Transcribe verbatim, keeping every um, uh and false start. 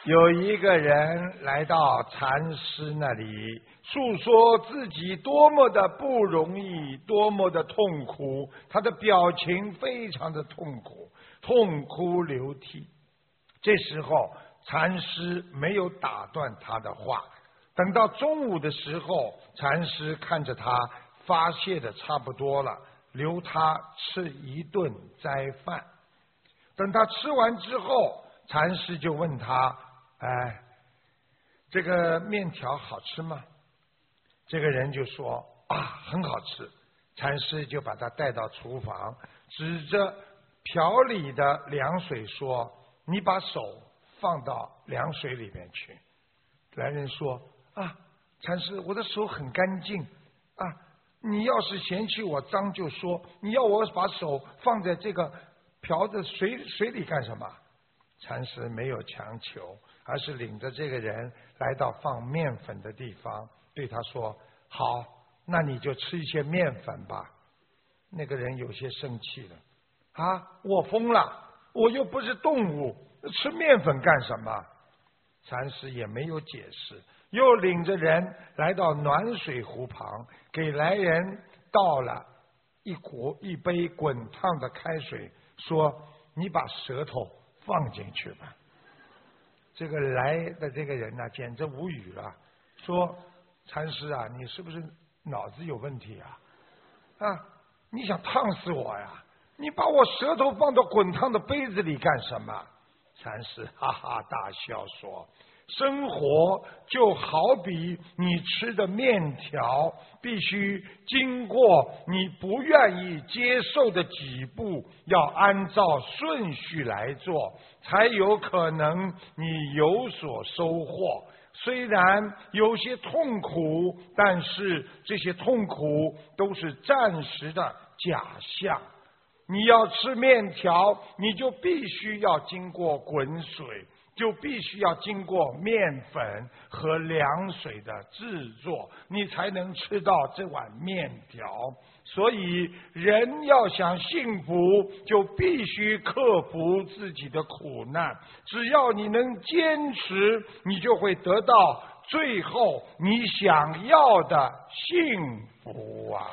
有一个人来到禅师那里，诉说自己多么的不容易，多么的痛苦，他的表情非常的痛苦，痛哭流涕。这时候禅师没有打断他的话，等到中午的时候，禅师看着他发泄的差不多了，留他吃一顿斋饭。等他吃完之后，禅师就问他，哎，这个面条好吃吗？这个人就说啊，很好吃。禅师就把他带到厨房，指着瓢里的凉水说，你把手放到凉水里面去。来人说啊，禅师，我的手很干净啊，你要是嫌弃我脏就说，你要我把手放在这个瓢的水水里干什么？禅师没有强求，而是领着这个人来到放面粉的地方，对他说，好，那你就吃一些面粉吧。那个人有些生气了，啊，我疯了，我又不是动物，吃面粉干什么？禅师也没有解释，又领着人来到暖水壶旁，给来人倒了一壶一杯滚烫的开水，说，你把舌头放进去吧。这个来的这个人呢、啊，简直无语了，说，禅师啊，你是不是脑子有问题啊？啊，你想烫死我呀？你把我舌头放到滚烫的杯子里干什么？禅师哈哈大笑说，生活就好比你吃的面条，必须经过你不愿意接受的几步，要按照顺序来做，才有可能你有所收获。虽然有些痛苦，但是这些痛苦都是暂时的假象。你要吃面条，你就必须要经过滚水，就必须要经过面粉和凉水的制作，你才能吃到这碗面条。所以人要想幸福，就必须克服自己的苦难。只要你能坚持，你就会得到最后你想要的幸福啊！